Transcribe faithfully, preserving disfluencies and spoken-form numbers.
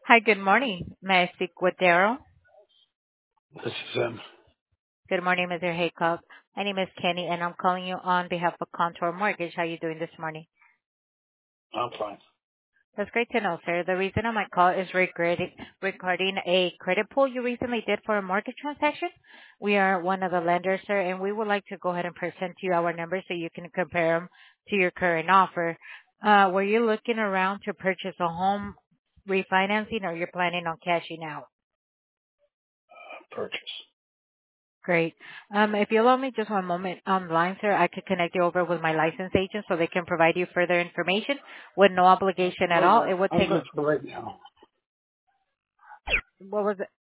Hi, good morning. May I speak with Daryl? This is him. Good morning, mister Haycock. My name is Kenny, and I'm calling you on behalf of Contour Mortgage. How are you doing this morning? I'm fine. That's great to know, sir. The reason of my call is regarding regarding a credit pull you recently did for a mortgage transaction. We are one of the lenders, sir, and we would like to go ahead and present you our numbers so you can compare them to your current offer. Uh, were you looking around to purchase a home refinancing, or you're planning on cashing out? Purchase. Great. Um, if you allow me just one moment on the line, sir, I could connect you over with my licensed agent so they can provide you further information with no obligation at Oh all. no, It would I'm take, good for right now. what was it?